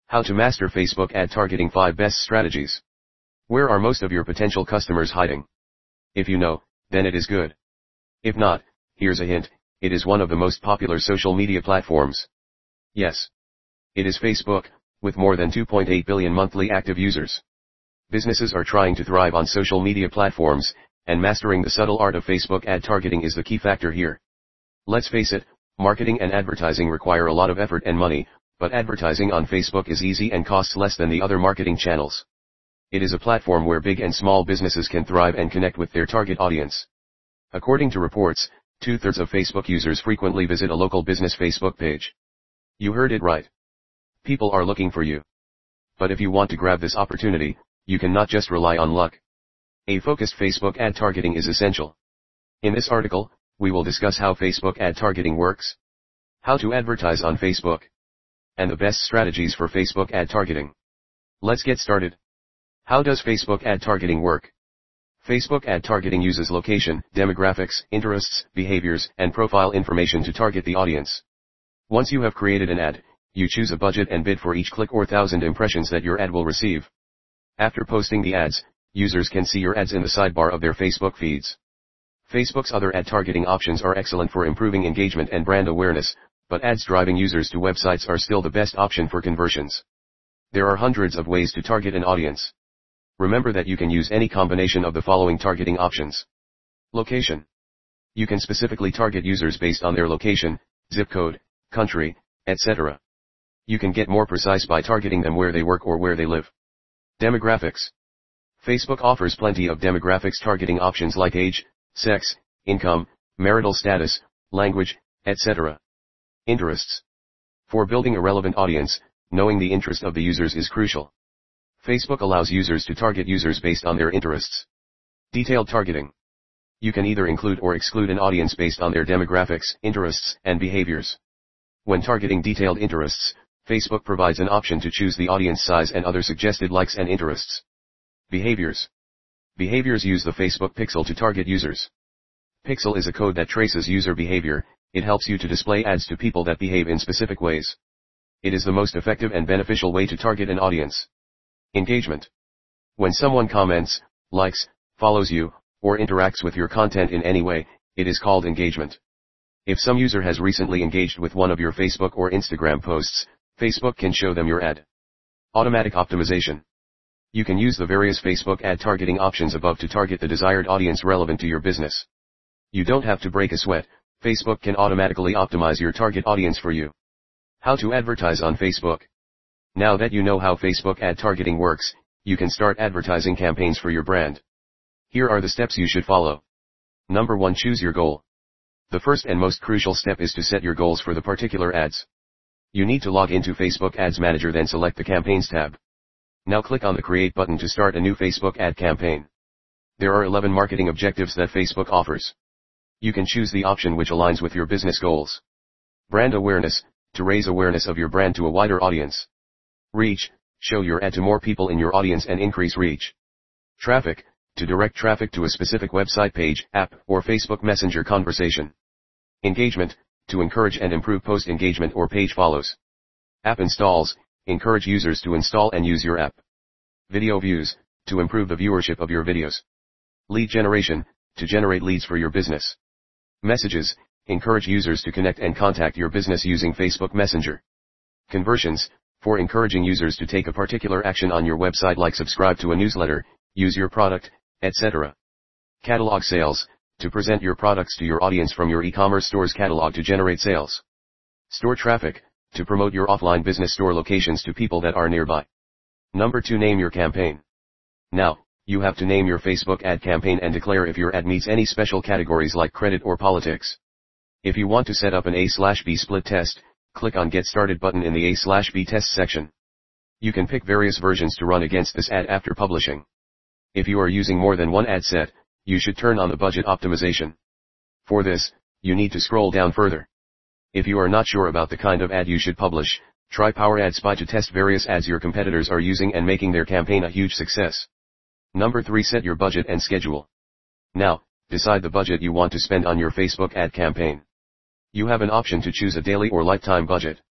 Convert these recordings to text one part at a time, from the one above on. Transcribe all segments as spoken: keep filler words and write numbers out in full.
How to master Facebook ad targeting, five best strategies. Where are most of your potential customers hiding? If you know, then it is good. If not, here's a hint, it is one of the most popular social media platforms. Yes. It is Facebook, with more than two point eight billion monthly active users. Businesses are trying to thrive on social media platforms, and mastering the subtle art of Facebook ad targeting is the key factor here. Let's face it, marketing and advertising require a lot of effort and money, but advertising on Facebook is easy and costs less than the other marketing channels. It is a platform where big and small businesses can thrive and connect with their target audience. According to reports, two-thirds of Facebook users frequently visit a local business Facebook page. You heard it right. People are looking for you. But if you want to grab this opportunity, you cannot just rely on luck. A focused Facebook ad targeting is essential. In this article, we will discuss how Facebook ad targeting works, how to advertise on Facebook, and the best strategies for Facebook ad targeting. Let's get started. How does Facebook ad targeting work? Facebook ad targeting uses location, demographics, interests, behaviors, and profile information to target the audience. Once you have created an ad, you choose a budget and bid for each click or thousand impressions that your ad will receive. After posting the ads, users can see your ads in the sidebar of their Facebook feeds. Facebook's other ad targeting options are excellent for improving engagement and brand awareness, but ads driving users to websites are still the best option for conversions. There are hundreds of ways to target an audience. Remember that you can use any combination of the following targeting options. Location. You can specifically target users based on their location, zip code, country, et cetera. You can get more precise by targeting them where they work or where they live. Demographics. Facebook offers plenty of demographics targeting options like age, sex, income, marital status, language, et cetera. Interests. For building a relevant audience, knowing the interest of the users is crucial. Facebook allows users to target users based on their interests. Detailed targeting. You can either include or exclude an audience based on their demographics, interests, and behaviors. When targeting detailed interests, Facebook provides an option to choose the audience size and other suggested likes and interests. Behaviors. Behaviors use the Facebook Pixel to target users. Pixel is a code that traces user behavior. It helps you to display ads to people that behave in specific ways. It is the most effective and beneficial way to target an audience. Engagement. When someone comments, likes, follows you, or interacts with your content in any way, it is called engagement. If some user has recently engaged with one of your Facebook or Instagram posts, Facebook can show them your ad. Automatic optimization. You can use the various Facebook ad targeting options above to target the desired audience relevant to your business. You don't have to break a sweat. Facebook can automatically optimize your target audience for you. How to advertise on Facebook. Now that you know how Facebook ad targeting works, you can start advertising campaigns for your brand. Here are the steps you should follow. Number one. Choose your goal. The first and most crucial step is to set your goals for the particular ads. You need to log into Facebook Ads Manager, then select the Campaigns tab. Now click on the Create button to start a new Facebook ad campaign. There are eleven marketing objectives that Facebook offers. You can choose the option which aligns with your business goals. Brand awareness, to raise awareness of your brand to a wider audience. Reach, show your ad to more people in your audience and increase reach. Traffic, to direct traffic to a specific website page, app, or Facebook Messenger conversation. Engagement, to encourage and improve post engagement or page follows. App installs, encourage users to install and use your app. Video views, to improve the viewership of your videos. Lead generation, to generate leads for your business. Messages, encourage users to connect and contact your business using Facebook Messenger. Conversions, for encouraging users to take a particular action on your website like subscribe to a newsletter, use your product, et cetera. Catalog sales, to present your products to your audience from your e-commerce store's catalog to generate sales. Store traffic, to promote your offline business store locations to people that are nearby. Number two. Name your campaign. Now, you have to name your Facebook ad campaign and declare if your ad meets any special categories like credit or politics. If you want to set up an A slash B split test, click on Get Started button in the A slash B test section. You can pick various versions to run against this ad after publishing. If you are using more than one ad set, you should turn on the budget optimization. For this, you need to scroll down further. If you are not sure about the kind of ad you should publish, try Power Ad Spy to test various ads your competitors are using and making their campaign a huge success. Number three. Set your budget and schedule. Now, decide the budget you want to spend on your Facebook ad campaign. You have an option to choose a daily or lifetime budget.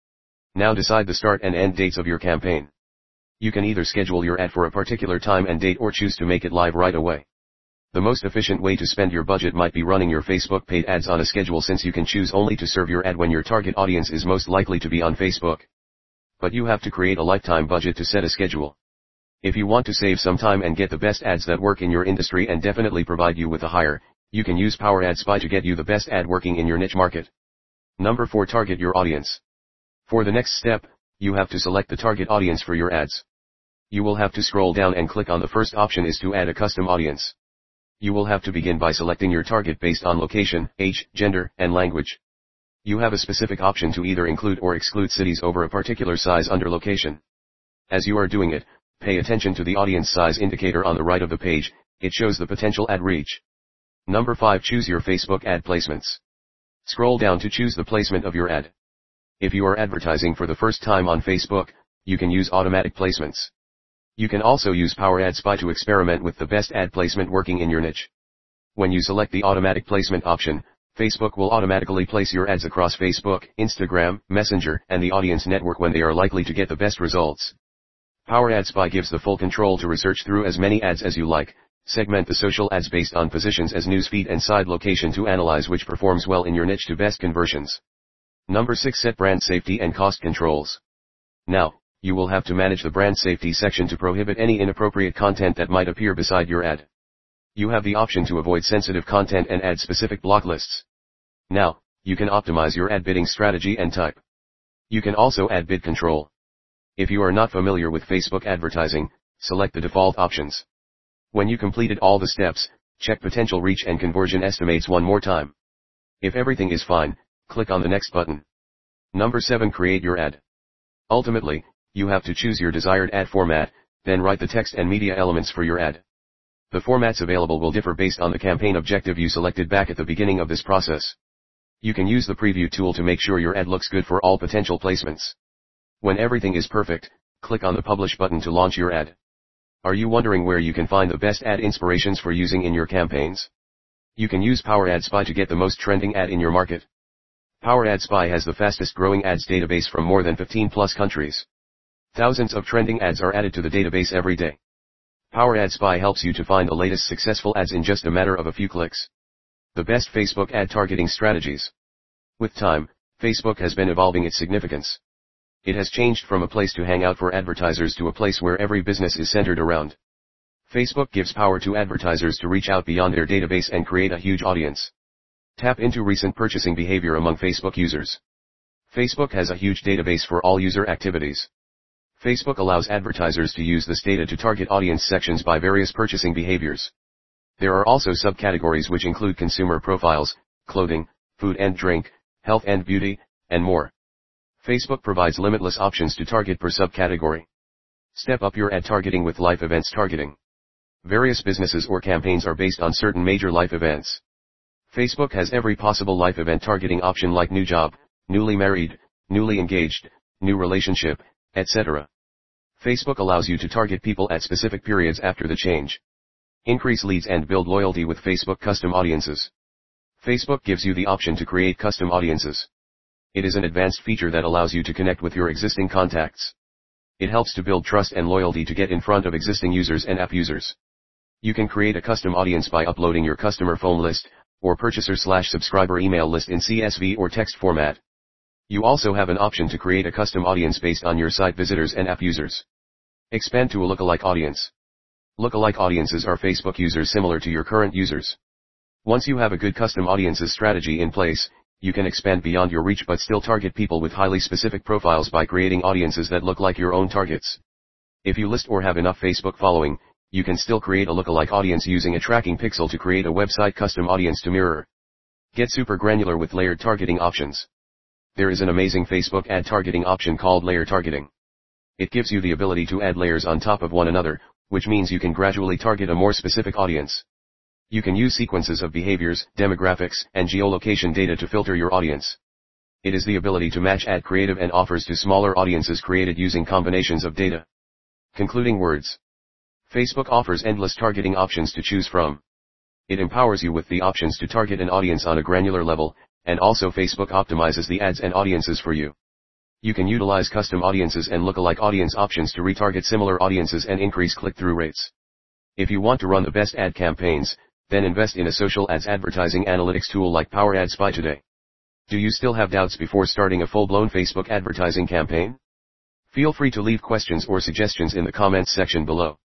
Now decide the start and end dates of your campaign. You can either schedule your ad for a particular time and date or choose to make it live right away. The most efficient way to spend your budget might be running your Facebook paid ads on a schedule, since you can choose only to serve your ad when your target audience is most likely to be on Facebook. But you have to create a lifetime budget to set a schedule. If you want to save some time and get the best ads that work in your industry and definitely provide you with a higher, you can use Power Ad Spy to get you the best ad working in your niche market. Number four. Target your audience. For the next step, you have to select the target audience for your ads. You will have to scroll down and click on the first option is to add a custom audience. You will have to begin by selecting your target based on location, age, gender, and language. You have a specific option to either include or exclude cities over a particular size under location. As you are doing it, pay attention to the audience size indicator on the right of the page. It shows the potential ad reach. Number five. Choose your Facebook ad placements. Scroll down to choose the placement of your ad. If you are advertising for the first time on Facebook, you can use automatic placements. You can also use Power Ad Spy to experiment with the best ad placement working in your niche. When you select the automatic placement option, Facebook will automatically place your ads across Facebook, Instagram, Messenger, and the audience network when they are likely to get the best results. Power Ad Spy gives the full control to research through as many ads as you like, segment the social ads based on positions as newsfeed and side location to analyze which performs well in your niche to best conversions. Number six. Set brand safety and cost controls. Now, you will have to manage the brand safety section to prohibit any inappropriate content that might appear beside your ad. You have the option to avoid sensitive content and add specific block lists. Now, you can optimize your ad bidding strategy and type. You can also add bid control. If you are not familiar with Facebook advertising, select the default options. When you completed all the steps, check potential reach and conversion estimates one more time. If everything is fine, click on the next button. Number seven. Create your ad. Ultimately, you have to choose your desired ad format, then write the text and media elements for your ad. The formats available will differ based on the campaign objective you selected back at the beginning of this process. You can use the preview tool to make sure your ad looks good for all potential placements. When everything is perfect, click on the Publish button to launch your ad. Are you wondering where you can find the best ad inspirations for using in your campaigns? You can use Power Ad Spy to get the most trending ad in your market. Power Ad Spy has the fastest growing ads database from more than fifteen plus countries. Thousands of trending ads are added to the database every day. Power Ad Spy helps you to find the latest successful ads in just a matter of a few clicks. The best Facebook ad targeting strategies. With time, Facebook has been evolving its significance. It has changed from a place to hang out for advertisers to a place where every business is centered around. Facebook gives power to advertisers to reach out beyond their database and create a huge audience. Tap into recent purchasing behavior among Facebook users. Facebook has a huge database for all user activities. Facebook allows advertisers to use this data to target audience sections by various purchasing behaviors. There are also subcategories which include consumer profiles, clothing, food and drink, health and beauty, and more. Facebook provides limitless options to target per subcategory. Step up your ad targeting with life events targeting. Various businesses or campaigns are based on certain major life events. Facebook has every possible life event targeting option like new job, newly married, newly engaged, new relationship, et cetera. Facebook allows you to target people at specific periods after the change. Increase leads and build loyalty with Facebook custom audiences. Facebook gives you the option to create custom audiences. It is an advanced feature that allows you to connect with your existing contacts. It helps to build trust and loyalty to get in front of existing users and app users. You can create a custom audience by uploading your customer phone list, or purchaser slash subscriber email list in C S V or text format. You also have an option to create a custom audience based on your site visitors and app users. Expand to a lookalike audience. Lookalike audiences are Facebook users similar to your current users. Once you have a good custom audiences strategy in place, you can expand beyond your reach but still target people with highly specific profiles by creating audiences that look like your own targets. If you list or have enough Facebook following, you can still create a lookalike audience using a tracking pixel to create a website custom audience to mirror. Get super granular with layered targeting options. There is an amazing Facebook ad targeting option called layer targeting. It gives you the ability to add layers on top of one another, which means you can gradually target a more specific audience. You can use sequences of behaviors, demographics, and geolocation data to filter your audience. It is the ability to match ad creative and offers to smaller audiences created using combinations of data. Concluding words. Facebook offers endless targeting options to choose from. It empowers you with the options to target an audience on a granular level, and also Facebook optimizes the ads and audiences for you. You can utilize custom audiences and lookalike audience options to retarget similar audiences and increase click-through rates. If you want to run the best ad campaigns, then invest in a social ads advertising analytics tool like Power Ad Spy today. Do you still have doubts before starting a full-blown Facebook advertising campaign? Feel free to leave questions or suggestions in the comments section below.